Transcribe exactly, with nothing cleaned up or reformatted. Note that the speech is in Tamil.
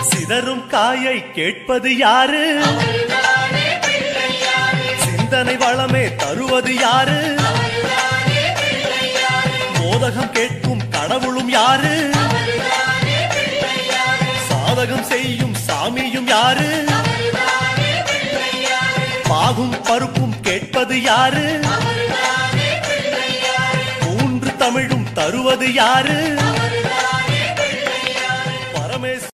சிதறும் காயை கேட்பது யாரு? சிந்தனை வளமே தருவது யாரு? மோதகம் கேட்கும் கடவுளும் யாரு? சாதகம் செய்யும் சாமியும் யாரு? பாகும் பருப்பும் கேட்பது யாரு? மூன்று தமிழும் தருவது யாரு?